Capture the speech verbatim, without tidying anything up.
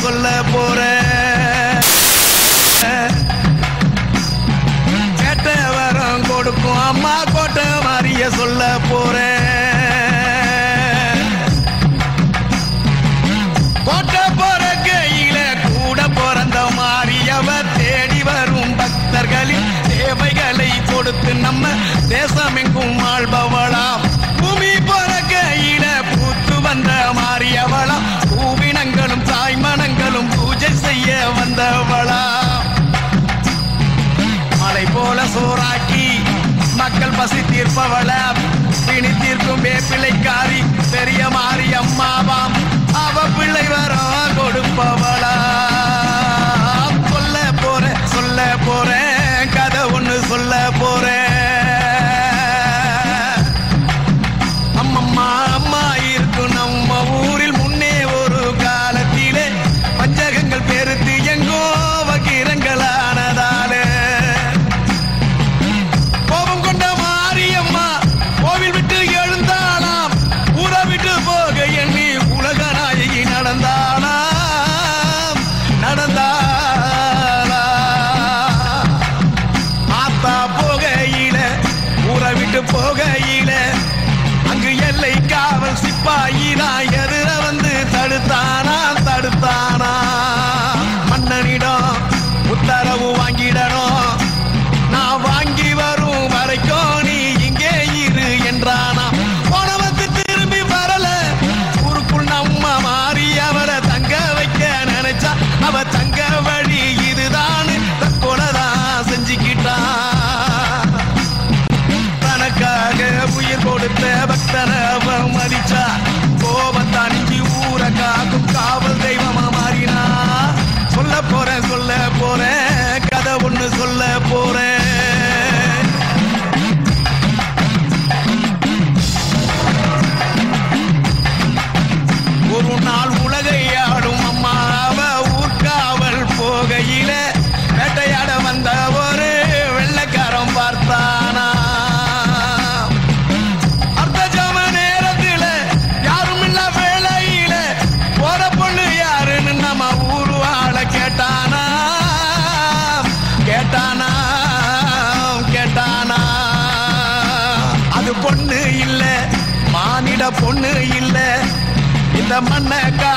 சொல்ல போறேன். கேட்ட வரம் கொடுக்கும் அம்மா கோட்டை மாறிய சொல்ல போறேன். கோட்டை போற கையில கூட பிறந்த மாறியவ தேடி வரும் பக்தர்களின் தேவைகளை கொடுத்து நம்ம தேசமெங்கும் ஆள்பவளாம். பூமி போற கையில பூத்து வந்த மாறியவளாம். பூவினங்களும் தாய்மனங்களும் பூஜை செய்ய வந்தவளா. மலை போல சோறாக்கி மக்கள் பசி தீர்ப்பவளா. பிணி தீர்க்கும் வேப்பிலைக்காரி பெரிய மாறி அம்மாவாம். அவ பிள்ளை வர கொடுப்பவளா. சொல்ல போறேன் சொல்ல போறேன் கதை ஒண்ணு சொல்ல போறேன். அம்மம்மா அம்மா இருக்கும் நம்ம ஊரில் முன்னே ஒரு காலத்திலே பஞ்சகங்கள் பெருத்து எங்கோ வகிரங்களானதாலே கோபம் கொண்ட மாரியம்மா கோவில் விட்டு எழுந்தாளாம். ஊரை விட்டு போக எண்ணி உலக நாயகி நடந்தாளாம் நடந்தாளா. ஆத்தா போகையில ஊரை விட்டு போகையில அங்கு எல்லை காவல் சிப்பாயினா எதிர வந்து தடுத்தானா தடுத்தானா. மன்னனிடம் உத்தரவு வாங்கிடணும். நான் வாங்கி வரும் வரைக்கும் நீ இங்கே இரு என்றானா. போனவத்து திரும்பி வரல. ஊருக்குள் நம்ம மாறி அவரை தங்க வைக்க நினைச்சா அவ தங்க வழி இதுதான் தற்கொலைதான் செஞ்சுக்கிட்டான். தனக்காக உயிர் கொடுத்த பக்தனை அவ மதிச்சா. கோபத்தான் இஞ்சி ஊரை காக்கும் காவல் தெய்வமா மாறினா. சொல்ல போறேன் சொல்ல போறேன் கதை ஒண்ணு சொல்ல போறேன். ஒரு நாள் உலகை ஆடும் அம்மா அவ ஊர்காவல் போகையில வேட்டையாட வந்த ஒரு வெள்ளைக்காரன் பார்த்தானா. அர்த்த ஜாம நேரத்தில யாரும் இல்ல வேளையில போற பொண்ணு யாருன்னு நம்ம ஊரு ஆள கேட்டானா கேட்டானா கேட்டானா. அது பொண்ணு இல்ல மானிட பொண்ணு இல்ல இந்த மண்ணை